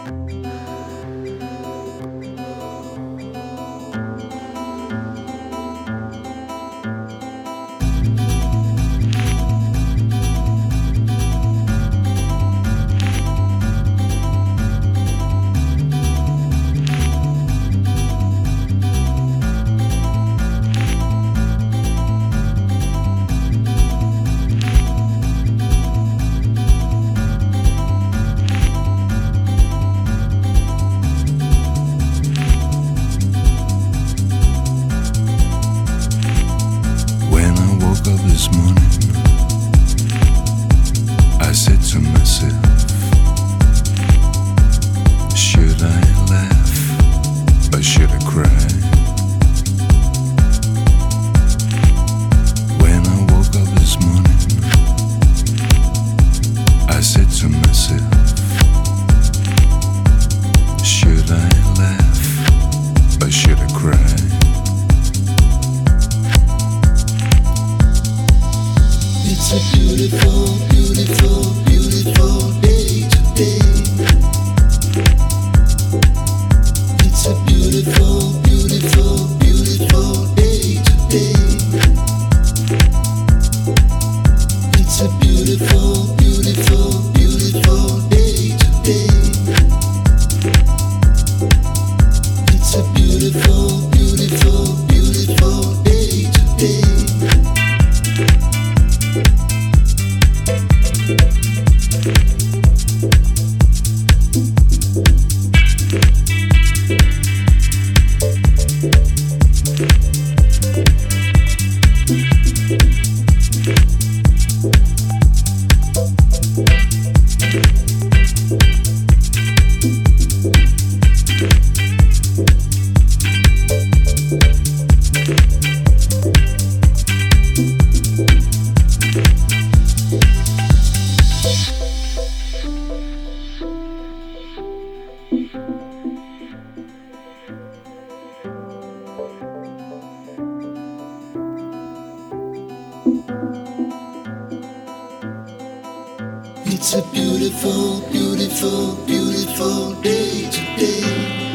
It's a beautiful, beautiful, beautiful day today.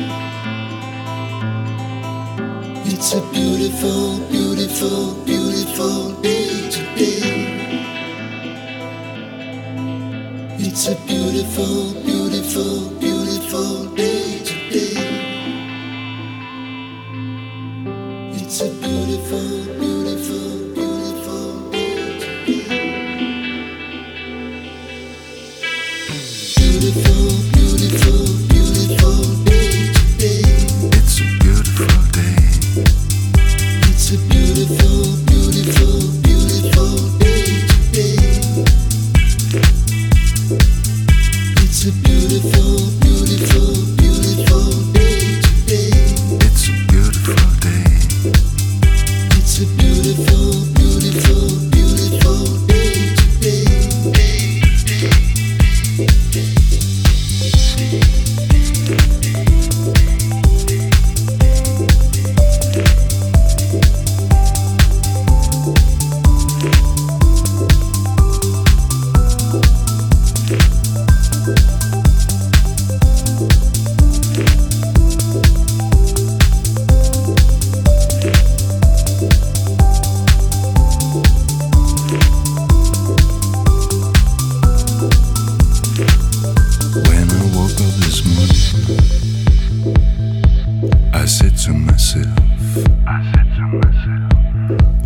It's a beautiful, beautiful, beautiful day today. It's a beautiful, beautiful, beautiful day today. It's a beautiful, beautiful, beautiful day today. Beautiful, beautiful, beautiful day today. It's a beautiful day. It's a beautiful, beautiful, beautiful day today. It's a beautiful, beautiful, beautiful day today. It's a beautiful day. It's a beautiful, beautiful, beautiful day today. When I woke up this morning, I said to myself,